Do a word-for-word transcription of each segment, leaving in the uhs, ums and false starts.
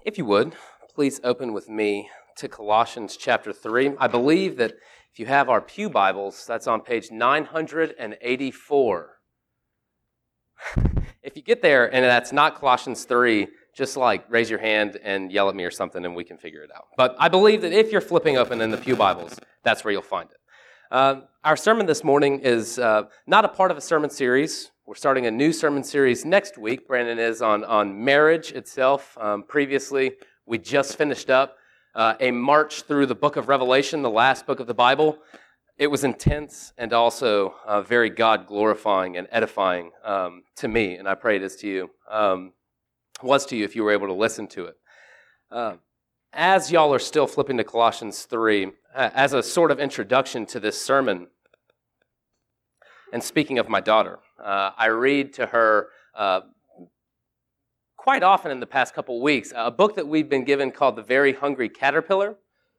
If you would, please open with me to Colossians chapter three. I believe that if you have our Pew Bibles, that's on page nine hundred eighty-four. If you get there and that's not Colossians three, just like raise your hand and yell at me or something and we can figure it out. But I believe that if you're flipping open in the Pew Bibles, that's where you'll find it. Uh, our sermon this morning is uh, not a part of a sermon series. We're starting a new sermon series next week. Brandon is on, on marriage itself. Um, previously, we just finished up uh, a march through the book of Revelation, the last book of the Bible. It was intense and also uh, very God-glorifying and edifying um, to me, and I pray it is to you. Um, was to you if you were able to listen to it. Uh, as y'all are still flipping to Colossians three, uh, as a sort of introduction to this sermon, and speaking of my daughter, uh, I read to her uh, quite often in the past couple weeks a book that we've been given called The Very Hungry Caterpillar.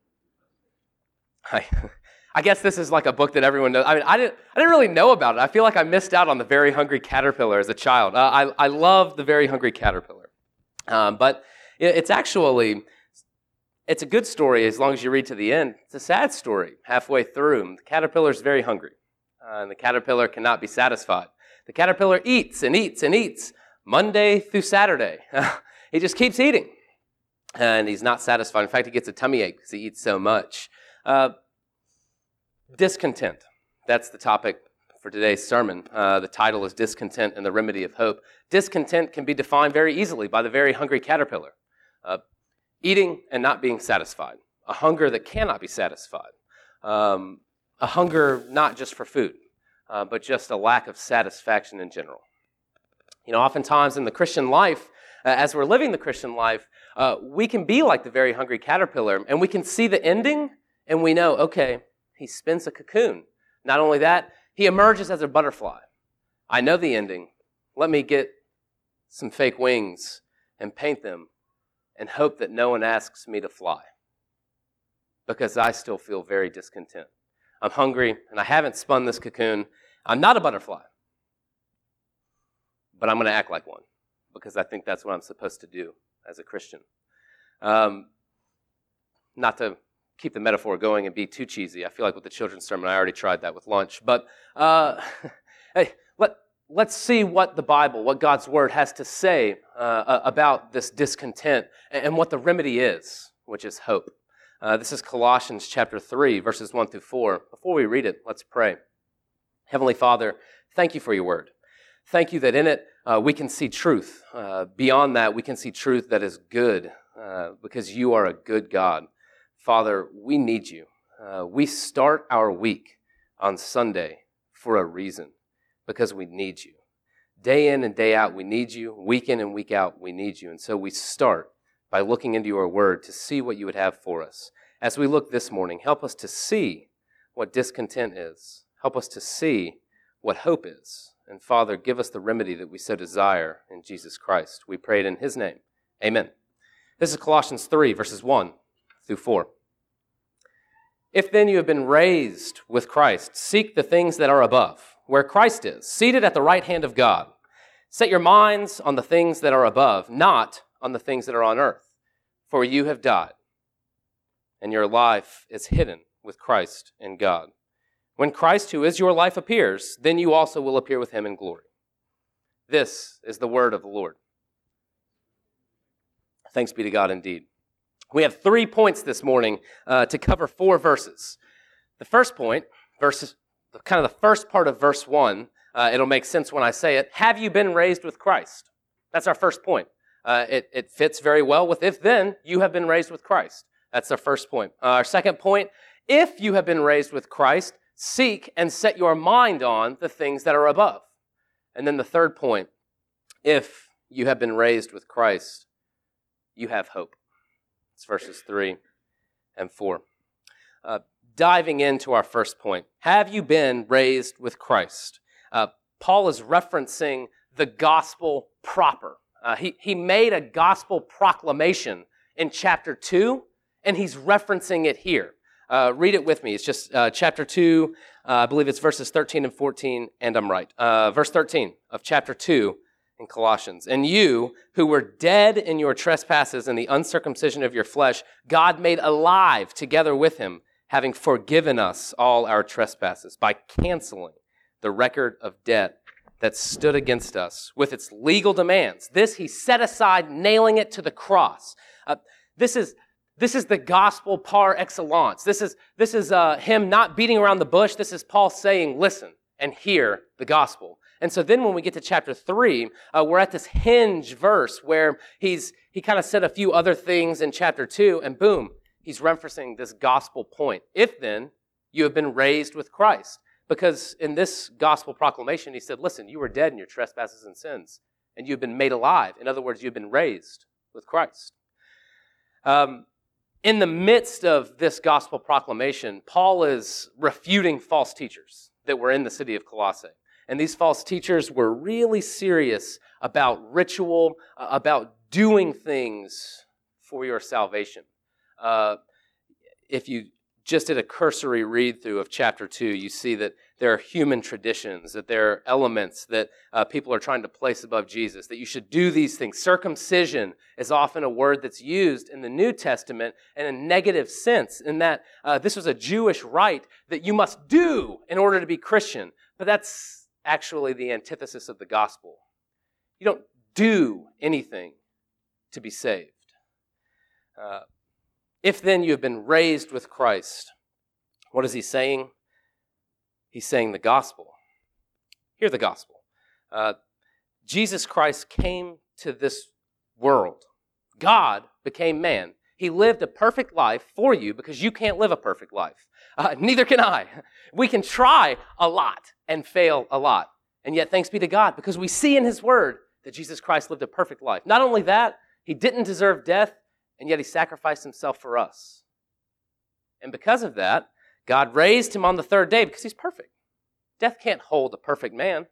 I, I guess this is like a book that everyone knows. I mean, I didn't, I didn't really know about it. I feel like I missed out on The Very Hungry Caterpillar as a child. Uh, I, I love The Very Hungry Caterpillar. Um, but it's actually, it's a good story as long as you read to the end. It's a sad story halfway through. The caterpillar is very hungry, uh, and the caterpillar cannot be satisfied. The caterpillar eats and eats and eats Monday through Saturday. He just keeps eating, and he's not satisfied. In fact, he gets a tummy ache because he eats so much. Uh, discontent. That's the topic for today's sermon. Uh, the title is Discontent and the Remedy of Hope. Discontent can be defined very easily by the very hungry caterpillar. Uh, eating and not being satisfied. A hunger that cannot be satisfied. Um, a hunger not just for food, uh, but just a lack of satisfaction in general. You know, oftentimes in the Christian life, uh, as we're living the Christian life, uh, we can be like the very hungry caterpillar, and we can see the ending, and we know, okay, he spins a cocoon. Not only that, he emerges as a butterfly. I know the ending. Let me get some fake wings and paint them and hope that no one asks me to fly, because I still feel very discontent. I'm hungry, and I haven't spun this cocoon. I'm not a butterfly, but I'm going to act like one, because I think that's what I'm supposed to do as a Christian. Um, not to keep the metaphor going and be too cheesy. I feel like with the children's sermon, I already tried that with lunch. But uh, hey, let, let's see what the Bible, what God's Word has to say uh, about this discontent and what the remedy is, which is hope. Uh, this is Colossians chapter three, verses one through four. Before we read it, let's pray. Heavenly Father, thank you for your Word. Thank you that in it uh, we can see truth. Uh, beyond that, we can see truth that is good uh, because you are a good God. Father, we need you. Uh, we start our week on Sunday for a reason, because we need you. Day in and day out, we need you. Week in and week out, we need you. And so we start by looking into your word to see what you would have for us. As we look this morning, help us to see what discontent is. Help us to see what hope is. And Father, give us the remedy that we so desire in Jesus Christ. We pray it in his name. Amen. This is Colossians three, verses one through four. If then you have been raised with Christ, seek the things that are above, where Christ is, seated at the right hand of God. Set your minds on the things that are above, not on the things that are on earth. For you have died, and your life is hidden with Christ in God. When Christ, who is your life, appears, then you also will appear with him in glory. This is the word of the Lord. Thanks be to God indeed. We have three points this morning uh, to cover four verses. The first point, verse, kind of the first part of verse one, uh, it'll make sense when I say it. Have you been raised with Christ? That's our first point. Uh, it, it fits very well with if then you have been raised with Christ. That's our first point. Uh, our second point, if you have been raised with Christ, seek and set your mind on the things that are above. And then the third point, if you have been raised with Christ, you have hope. It's verses three and four. Uh, diving into our first point, have you been raised with Christ? Uh, Paul is referencing the gospel proper. Uh, he, he made a gospel proclamation in chapter two, and he's referencing it here. Uh, read it with me. It's just uh, chapter two, uh, I believe it's verses thirteen and fourteen, and I'm right. Uh, verse thirteen of chapter two in Colossians. And you, who were dead in your trespasses and the uncircumcision of your flesh, God made alive together with him, having forgiven us all our trespasses by canceling the record of debt that stood against us with its legal demands. This he set aside, nailing it to the cross. Uh, this is this is the gospel par excellence. This is this is uh, him not beating around the bush. This is Paul saying, listen and hear the gospel. And so then when we get to chapter three, uh, we're at this hinge verse where he's he kind of said a few other things in chapter two, and boom, he's referencing this gospel point. If then you have been raised with Christ. Because in this gospel proclamation, he said, listen, you were dead in your trespasses and sins, and you've been made alive. In other words, you've been raised with Christ. Um, in the midst of this gospel proclamation, Paul is refuting false teachers that were in the city of Colossae. And these false teachers were really serious about ritual, uh, about doing things for your salvation. Uh, if you just did a cursory read through of chapter two, you see that there are human traditions, that there are elements that uh, people are trying to place above Jesus, that you should do these things. Circumcision is often a word that's used in the New Testament in a negative sense, in that uh, this was a Jewish rite that you must do in order to be Christian. But that's actually the antithesis of the gospel. You don't do anything to be saved. Uh, If then you have been raised with Christ, what is he saying? He's saying the gospel. Hear the gospel. Uh, Jesus Christ came to this world. God became man. He lived a perfect life for you because you can't live a perfect life. Uh, neither can I. We can try a lot and fail a lot. And yet thanks be to God, because we see in his word that Jesus Christ lived a perfect life. Not only that, he didn't deserve death, and yet he sacrificed himself for us. And because of that, God raised him on the third day because he's perfect. Death can't hold a perfect man.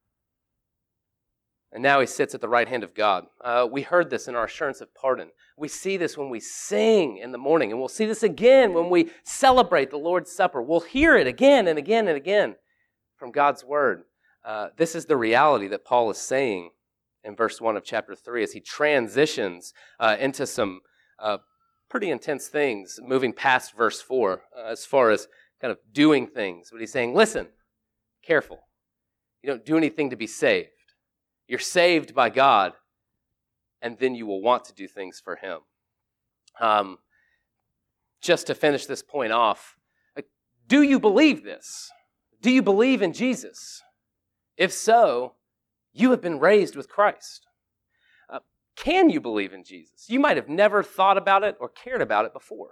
And now he sits at the right hand of God. Uh, we heard this in our assurance of pardon. We see this when we sing in the morning, and we'll see this again when we celebrate the Lord's Supper. We'll hear it again and again and again from God's word. Uh, this is the reality that Paul is saying in verse one of chapter three as he transitions uh, into some Uh, pretty intense things, moving past verse four uh, as far as kind of doing things. But he's saying, listen, careful. You don't do anything to be saved. You're saved by God, and then you will want to do things for him. Um, just to finish this point off, like, do you believe this? Do you believe in Jesus? If so, you have been raised with Christ. Can you believe in Jesus? You might have never thought about it or cared about it before.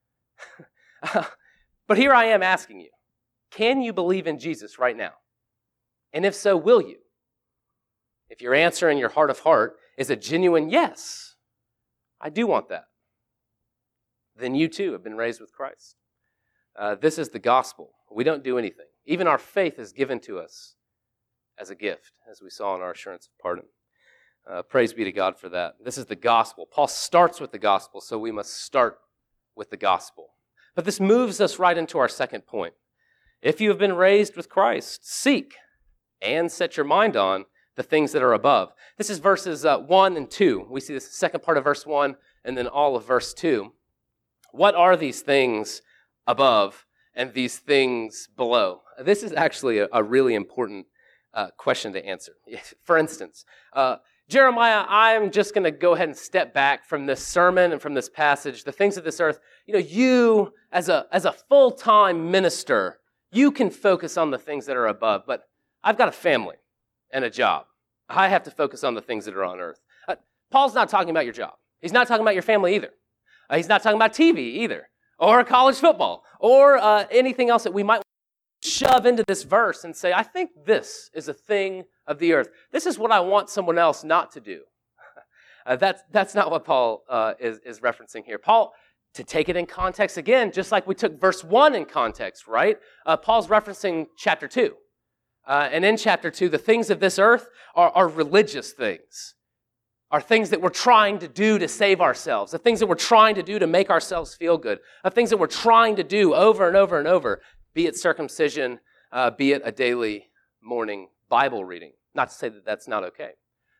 But here I am asking you, can you believe in Jesus right now? And if so, will you? If your answer in your heart of heart is a genuine yes, I do want that, then you too have been raised with Christ. Uh, this is the gospel. We don't do anything. Even our faith is given to us as a gift, as we saw in our assurance of pardon. Uh, praise be to God for that. This is the gospel. Paul starts with the gospel, so we must start with the gospel. But this moves us right into our second point. If you have been raised with Christ, seek and set your mind on the things that are above. This is verses uh, one and two. We see this second part of verse one and then all of verse two. What are these things above and these things below? This is actually a, a really important uh, question to answer. For instance, uh, Jeremiah, I'm just going to go ahead and step back from this sermon and from this passage, the things of this earth. You know, you as a as a full-time minister, you can focus on the things that are above, but I've got a family and a job. I have to focus on the things that are on earth. Uh, Paul's not talking about your job. He's not talking about your family either. Uh, he's not talking about T V either, or college football, or uh, anything else that we might shove into this verse and say, I think this is a thing of the earth. This is what I want someone else not to do. uh, that's, that's not what Paul uh, is, is referencing here. Paul, to take it in context again, just like we took verse one in context, right? Uh, Paul's referencing chapter two. Uh, and in chapter two, the things of this earth are, are religious things, are things that we're trying to do to save ourselves, the things that we're trying to do to make ourselves feel good, the things that we're trying to do over and over and over, be it circumcision, uh, be it a daily morning Bible reading. Not to say that that's not okay.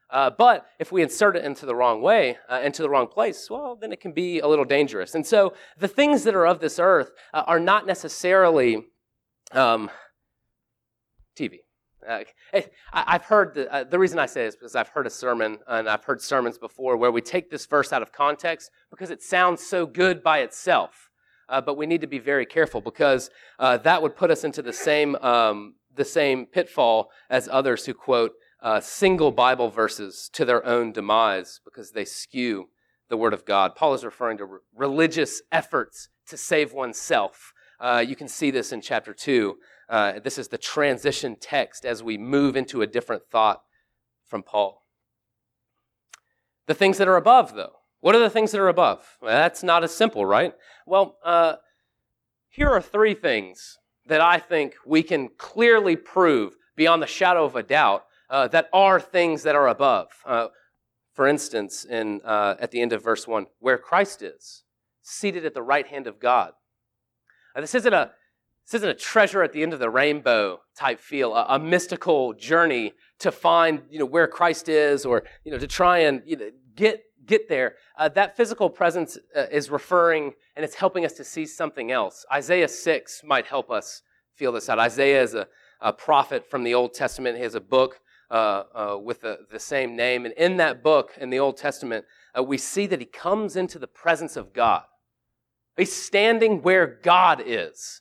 Uh, but if we insert it into the wrong way, uh, into the wrong place, well, then it can be a little dangerous. And so the things that are of this earth uh, are not necessarily um, T V. Uh, I, I've heard, the, uh, the reason I say this is because I've heard a sermon, and I've heard sermons before, where we take this verse out of context because it sounds so good by itself. Uh, but we need to be very careful because uh, that would put us into the same, um, the same pitfall as others who quote Uh, single Bible verses to their own demise because they skew the Word of God. Paul is referring to re- religious efforts to save oneself. Uh, you can see this in chapter two. Uh, this is the transition text as we move into a different thought from Paul. The things that are above, though. What are the things that are above? Well, that's not as simple, right? Well, uh, here are three things that I think we can clearly prove beyond the shadow of a doubt Uh, that are things that are above. Uh, for instance, in uh, at the end of verse one, where Christ is, seated at the right hand of God. Uh, this isn't a this isn't a treasure at the end of the rainbow type feel, a, a mystical journey to find you know where Christ is, or you know to try and you know, get get there. Uh, that physical presence uh, is referring, and it's helping us to see something else. Isaiah six might help us feel this out. Isaiah is a, a prophet from the Old Testament. He has a book Uh, uh, with the, the same name. And in that book, in the Old Testament, uh, we see that he comes into the presence of God. He's standing where God is.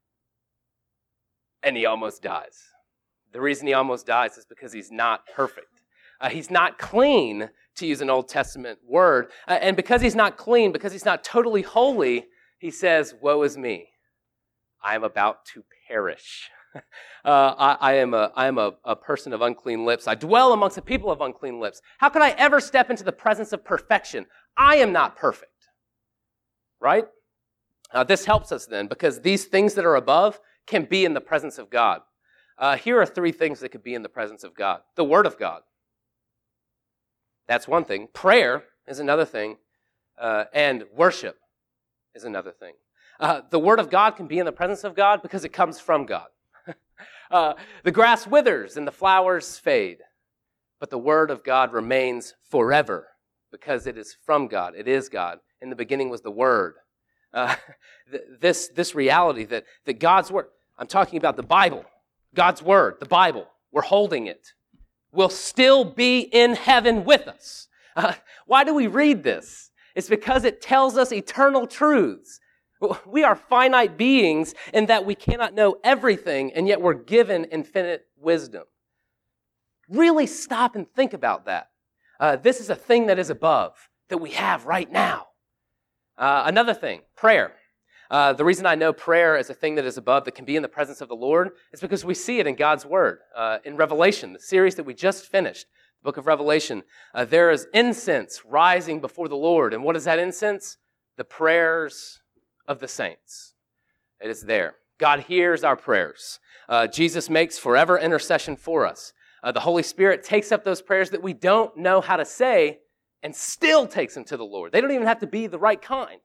And he almost dies. The reason he almost dies is because he's not perfect. Uh, he's not clean, to use an Old Testament word. Uh, and because he's not clean, because he's not totally holy, he says, "Woe is me. I am about to perish." Uh, I, I am, a, I am a, a person of unclean lips. I dwell amongst a people of unclean lips. How could I ever step into the presence of perfection? I am not perfect. Right? Uh, this helps us then, because these things that are above can be in the presence of God. Uh, here are three things that could be in the presence of God. The Word of God. That's one thing. Prayer is another thing. Uh, and worship is another thing. Uh, the Word of God can be in the presence of God because it comes from God. Uh, the grass withers and the flowers fade, but the Word of God remains forever because it is from God. It is God. In the beginning was the Word. Uh, th- this, this reality that, that God's Word, I'm talking about the Bible, God's Word, the Bible, we're holding it, will still be in heaven with us. Uh, why do we read this? It's because it tells us eternal truths. We are finite beings in that we cannot know everything, and yet we're given infinite wisdom. Really stop and think about that. Uh, this is a thing that is above, that we have right now. Uh, another thing, prayer. Uh, the reason I know prayer is a thing that is above, that can be in the presence of the Lord, is because we see it in God's Word. Uh, in Revelation, the series that we just finished, the book of Revelation, uh, there is incense rising before the Lord. And what is that incense? The prayers of the saints. It is there. God hears our prayers. Uh, Jesus makes forever intercession for us. Uh, the Holy Spirit takes up those prayers that we don't know how to say and still takes them to the Lord. They don't even have to be the right kind.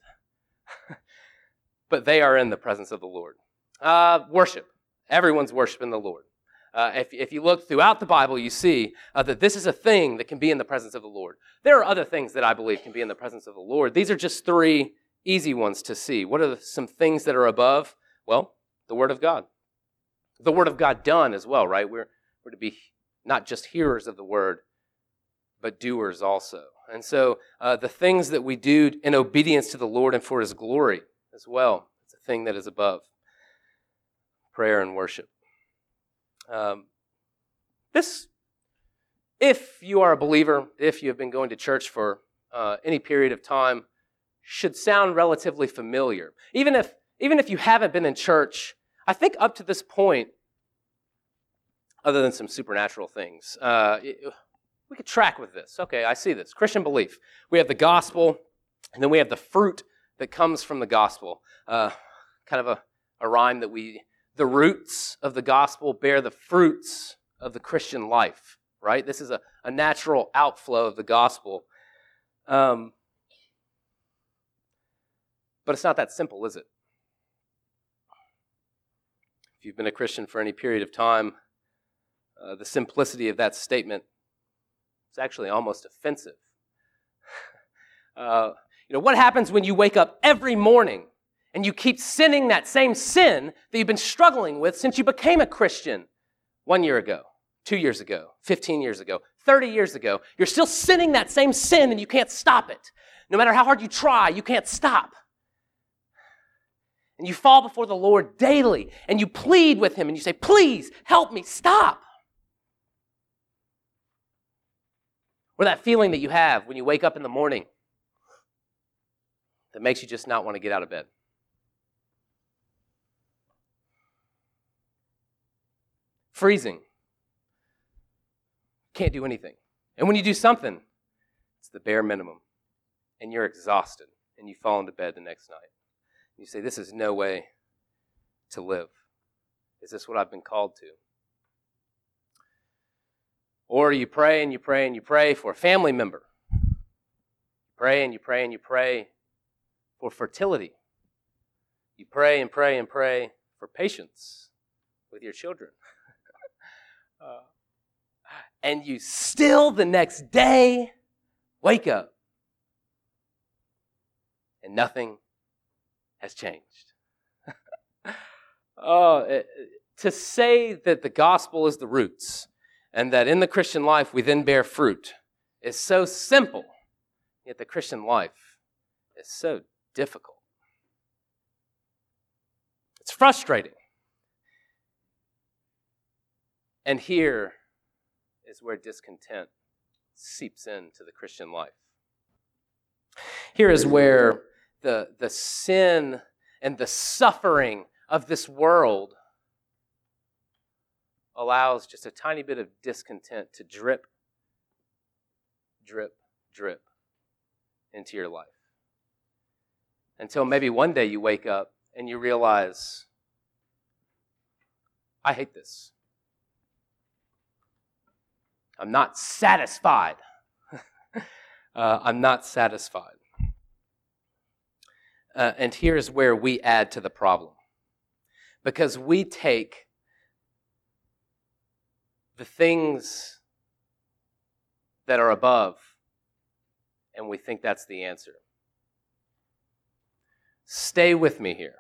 But they are in the presence of the Lord. Uh, worship. Everyone's worshiping the Lord. Uh, if, if you look throughout the Bible, you see uh, that this is a thing that can be in the presence of the Lord. There are other things that I believe can be in the presence of the Lord. These are just three easy ones to see. What are the, some things that are above? Well, the Word of God. The Word of God done as well, right? We're, we're to be not just hearers of the Word, but doers also. And so uh, the things that we do in obedience to the Lord and for His glory as well, it's a thing that is above. Prayer and worship. Um, this, if you are a believer, if you have been going to church for uh, any period of time, should sound relatively familiar. Even if, even if you haven't been in church, I think up to this point, other than some supernatural things, uh, it, we could track with this. Okay, I see this. Christian belief. We have the gospel, and then we have the fruit that comes from the gospel. Uh, kind of a, a rhyme that we, the roots of the gospel bear the fruits of the Christian life, right? This is a, a natural outflow of the gospel. Um, but it's not that simple, is it? If you've been a Christian for any period of time, uh, the simplicity of that statement It's actually almost offensive. uh, you know, what happens when you wake up every morning and you keep sinning that same sin that you've been struggling with since you became a Christian one year ago, two years ago, fifteen years ago, thirty years ago? You're still sinning that same sin and you can't stop it. No matter how hard you try, you can't stop. And you fall before the Lord daily and you plead with Him and you say, please help me stop. Or that feeling that you have when you wake up in the morning that makes you just not want to get out of bed. Freezing. Can't do anything. And when you do something, it's the bare minimum. And you're exhausted. And you fall into bed the next night. You say, this is no way to live. Is this what I've been called to? Or you pray and you pray and you pray for a family member. You pray and you pray and you pray for fertility. You pray and pray and pray for patience with your children. uh, and you still the next day wake up and nothing has changed. oh, it, to say that the gospel is the roots and that in the Christian life we then bear fruit is so simple, yet the Christian life is so difficult. It's frustrating. And here is where discontent seeps into the Christian life. Here is where the, the sin and the suffering of this world allows just a tiny bit of discontent to drip, drip, drip into your life. Until maybe one day you wake up and you realize, I hate this. I'm not satisfied. uh, I'm not satisfied. Uh, and here's where we add to the problem. Because we take the things that are above and we think that's the answer. Stay with me here.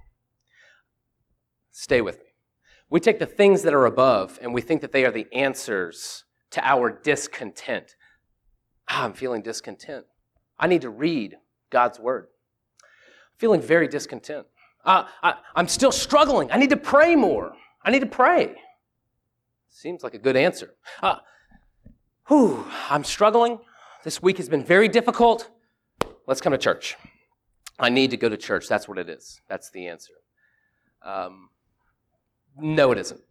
Stay with me. We take the things that are above and we think that they are the answers to our discontent. Ah, I'm feeling discontent. I need to read God's word. I'm feeling very discontent. Uh, I, I'm still struggling. I need to pray more. I need to pray. Seems like a good answer. Uh, whew, I'm struggling. This week has been very difficult. Let's come to church. I need to go to church. That's what it is. That's the answer. Um, no, it isn't.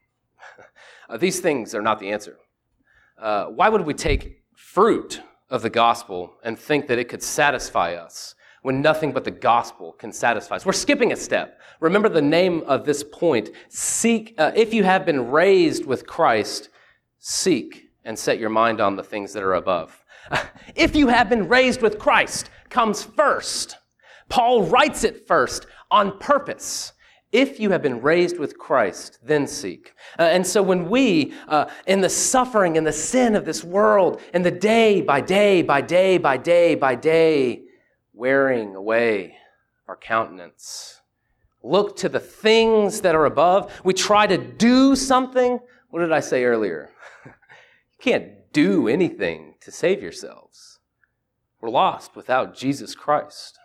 uh, these things are not the answer. Uh, why would we take fruit of the gospel and think that it could satisfy us when nothing but the gospel can satisfy us? We're skipping a step. Remember the name of this point. Seek, uh, if you have been raised with Christ, seek and set your mind on the things that are above. Uh, if you have been raised with Christ comes first. Paul writes it first on purpose. If you have been raised with Christ, then seek. Uh, and so when we, uh, in the suffering and the sin of this world, and the day by day by day by day by day, wearing away our countenance, look to the things that are above, we try to do something. What did I say earlier? You can't do anything to save yourselves. We're lost without Jesus Christ.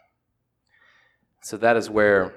So that is where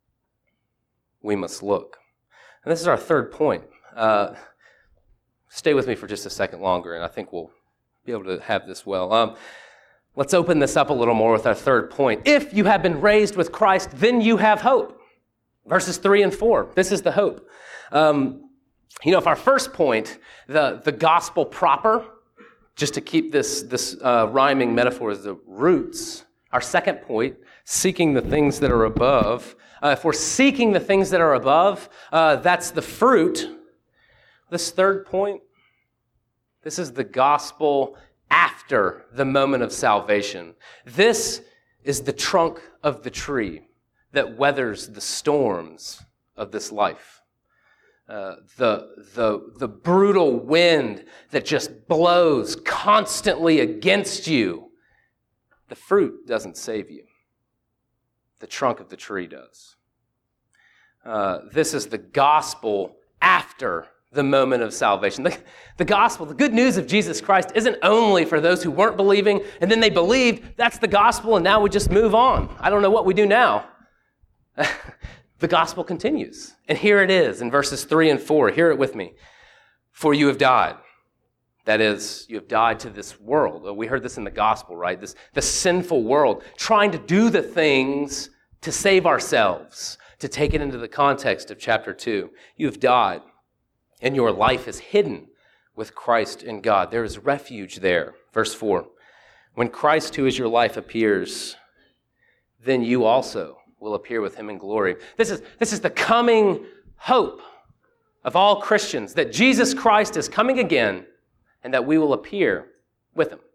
we must look. And this is our third point. Uh, stay with me for just a second longer, and I think we'll be able to have this well. Um, let's open this up a little more with our third point. If you have been raised with Christ, then you have hope. Verses three and four. This is the hope. Um, you know, if our first point, the, the gospel proper, just to keep this, this uh, rhyming metaphor as the roots, our second point, seeking the things that are above. Uh, if we're seeking the things that are above, uh, that's the fruit. This third point, this is the gospel after the moment of salvation. This is the trunk of the tree that weathers the storms of this life. uh, the, the, the brutal wind that just blows constantly against you, the fruit doesn't save you. The trunk of the tree does. Uh, this is the gospel after the moment of salvation. The, the gospel, the good news of Jesus Christ isn't only for those who weren't believing and then they believed. That's the gospel and now we just move on. I don't know what we do now. The gospel continues. And here it is in verses three and four. Hear it with me. For you have died. That is, you have died to this world. We heard this in the gospel, right? This, the sinful world, trying to do the things to save ourselves, to take it into the context of chapter two. You have died, and your life is hidden with Christ in God. There is refuge there. Verse four, when Christ, who is your life, appears, then you also will appear with him in glory. This is, this is the coming hope of all Christians, that Jesus Christ is coming again and that we will appear with him.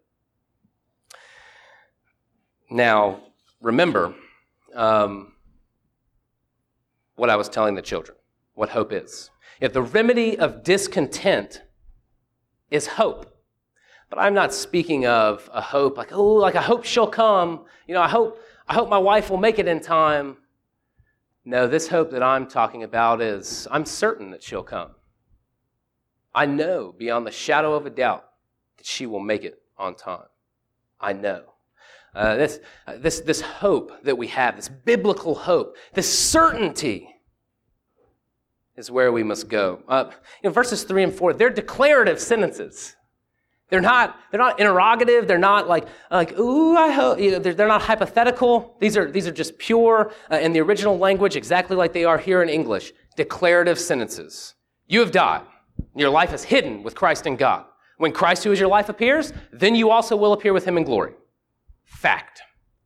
Now, remember um, what I was telling the children, what hope is. If the remedy of discontent is hope, but I'm not speaking of a hope like, oh, like I hope she'll come. You know, I hope I hope my wife will make it in time. No, this hope that I'm talking about is I'm certain that she'll come. I know beyond the shadow of a doubt that she will make it on time. I know. Uh, this, uh, this, this hope that we have, this biblical hope, this certainty is where we must go. Uh, you know, verses three and four, they're declarative sentences. They're not, they're not interrogative. They're not like, like ooh, I hope. You know, they're, they're not hypothetical. These are, these are just pure, uh, in the original language, exactly like they are here in English, declarative sentences. You have died. Your life is hidden with Christ in God. When Christ, who is your life, appears, then you also will appear with him in glory. Fact.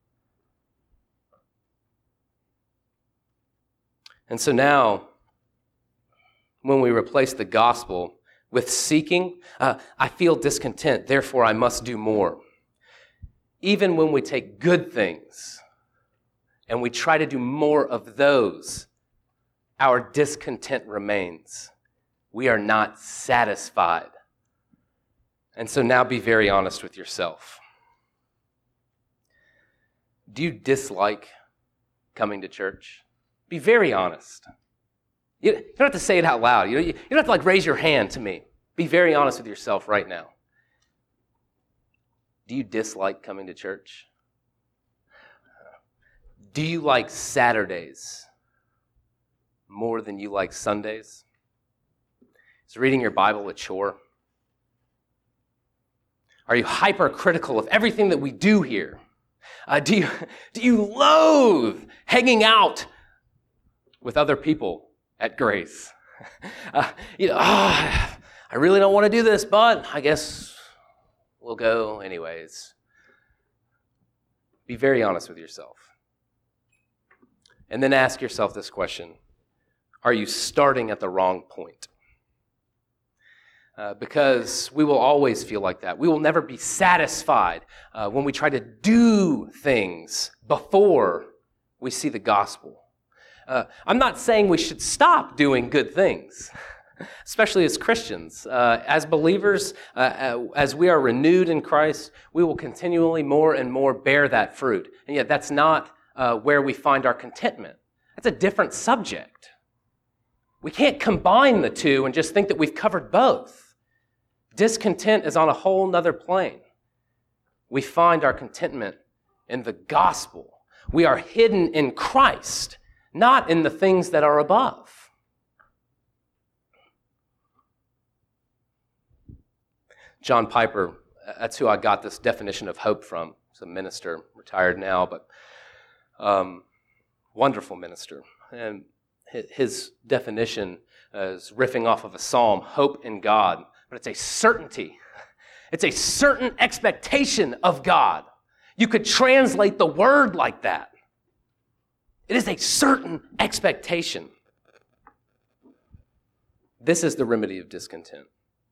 And so now, when we replace the gospel with seeking, uh, I feel discontent, therefore I must do more. Even when we take good things and we try to do more of those, our discontent remains. We are not satisfied. And so now be very honest with yourself. Do you dislike coming to church? Be very honest. You don't have to say it out loud. You don't have to like raise your hand to me. Be very honest with yourself right now. Do you dislike coming to church? Do you like Saturdays more than you like Sundays? Is reading your Bible a chore? Are you hypercritical of everything that we do here? Uh, do you, do you loathe hanging out with other people at Grace? Uh, you know, oh, I really don't want to do this, but I guess we'll go anyways. Be very honest with yourself. And then ask yourself this question. Are you starting at the wrong point? Uh, because we will always feel like that. We will never be satisfied uh, when we try to do things before we see the gospel. Uh, I'm not saying we should stop doing good things, especially as Christians. Uh, as believers, uh, as we are renewed in Christ, we will continually more and more bear that fruit. And yet that's not uh, where we find our contentment. That's a different subject. We can't combine the two and just think that we've covered both. Discontent is on a whole nother plane. We find our contentment in the gospel. We are hidden in Christ, not in the things that are above. John Piper, that's who I got this definition of hope from. He's a minister, retired now, but um, wonderful minister. And his definition is riffing off of a psalm, hope in God. But it's a certainty. It's a certain expectation of God. You could translate the word like that. It is a certain expectation. This is the remedy of discontent.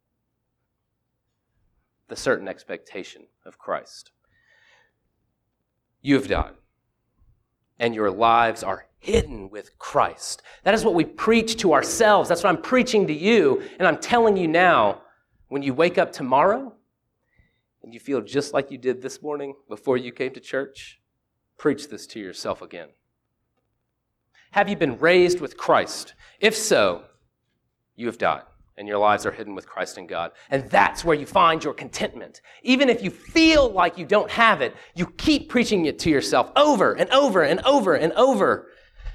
The certain expectation of Christ. You have died, and your lives are hidden with Christ. That is what we preach to ourselves. That's what I'm preaching to you. And I'm telling you now, when you wake up tomorrow and you feel just like you did this morning before you came to church, preach this to yourself again. Have you been raised with Christ? If so, you have died, and your lives are hidden with Christ in God. And that's where you find your contentment. Even if you feel like you don't have it, you keep preaching it to yourself over and over and over and over.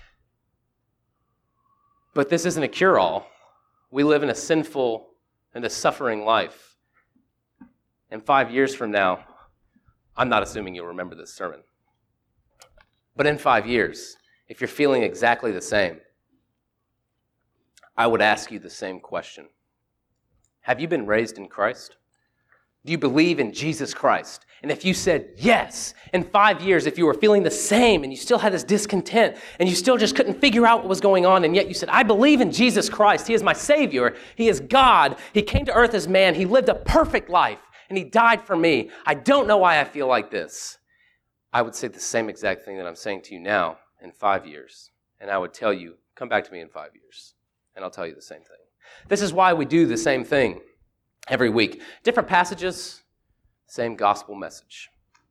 But this isn't a cure-all. We live in a sinful and a suffering life. And five years from now, I'm not assuming you'll remember this sermon, but in five years, if you're feeling exactly the same, I would ask you the same question. Have you been raised in Christ? Do you believe in Jesus Christ? And if you said yes, in five years, if you were feeling the same and you still had this discontent and you still just couldn't figure out what was going on, and yet you said, I believe in Jesus Christ. He is my Savior. He is God. He came to earth as man. He lived a perfect life and he died for me. I don't know why I feel like this. I would say the same exact thing that I'm saying to you now in five years. And I would tell you, come back to me in five years and I'll tell you the same thing. This is why we do the same thing every week. Different passages, same gospel message.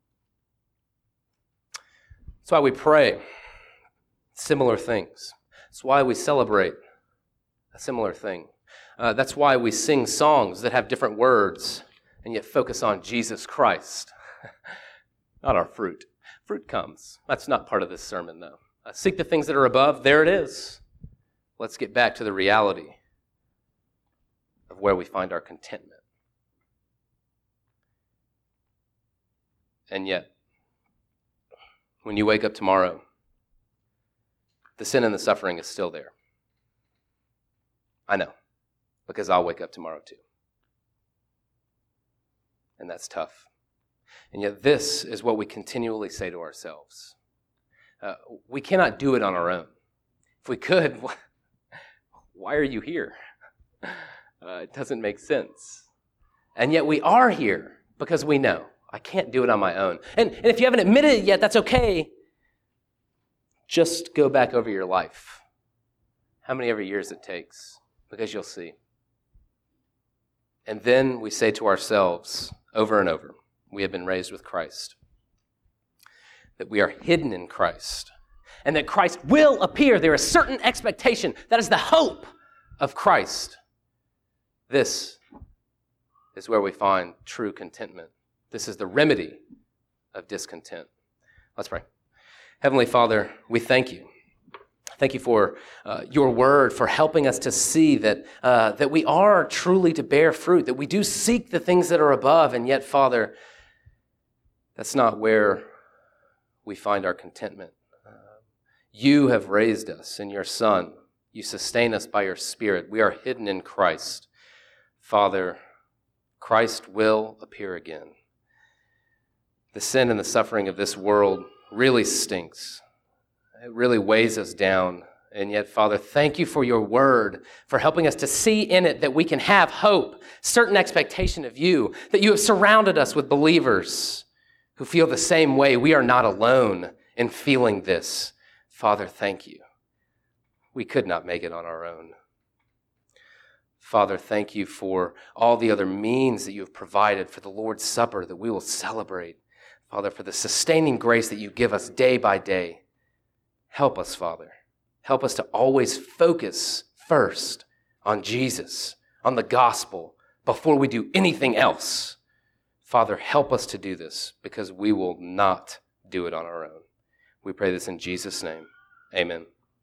That's why we pray similar things. That's why we celebrate a similar thing. Uh, that's why we sing songs that have different words and yet focus on Jesus Christ, not our fruit. Fruit comes. That's not part of this sermon, though. Uh, seek the things that are above. There it is. Let's get back to the reality of where we find our contentment. And yet, when you wake up tomorrow, the sin and the suffering is still there. I know, because I'll wake up tomorrow too. And that's tough. And yet this is what we continually say to ourselves. Uh, we cannot do it on our own. If we could, why are you here? Uh, it doesn't make sense. And yet we are here because we know I can't do it on my own. And, and if you haven't admitted it yet, that's okay. Just go back over your life. How many ever years it takes, because you'll see. And then we say to ourselves over and over, we have been raised with Christ, that we are hidden in Christ, and that Christ will appear. There is certain expectation. That is the hope of Christ. This is where we find true contentment. This is the remedy of discontent. Let's pray. Heavenly Father, we thank you. Thank you for uh, your word, for helping us to see that, uh, that we are truly to bear fruit, that we do seek the things that are above, and yet, Father, that's not where we find our contentment. Uh, you have raised us in your Son. You sustain us by your Spirit. We are hidden in Christ. Father, Christ will appear again. The sin and the suffering of this world really stinks. It really weighs us down. And yet, Father, thank you for your word, for helping us to see in it that we can have hope, certain expectation of you, that you have surrounded us with believers who feel the same way. We are not alone in feeling this. Father, thank you. We could not make it on our own. Father, thank you for all the other means that you have provided for the Lord's Supper that we will celebrate. Father, for the sustaining grace that you give us day by day. Help us, Father. Help us to always focus first on Jesus, on the gospel, before we do anything else. Father, help us to do this, because we will not do it on our own. We pray this in Jesus' name. Amen.